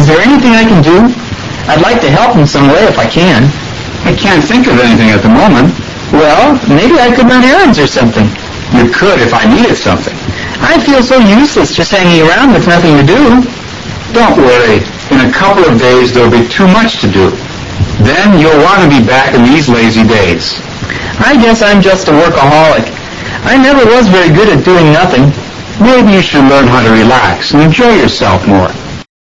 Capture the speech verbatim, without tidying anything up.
Is there anything I can do? I'd like to help in some way if I can. I can't think of anything at the moment. Well, maybe I could run errands or something. You could if I needed something. I feel so useless just hanging around with nothing to do. Don't worry. In a couple of days, there'll be too much to do. Then you'll want to be back in these lazy days. I guess I'm just a workaholic. I never was very good at doing nothing. Maybe you should learn how to relax and enjoy yourself more.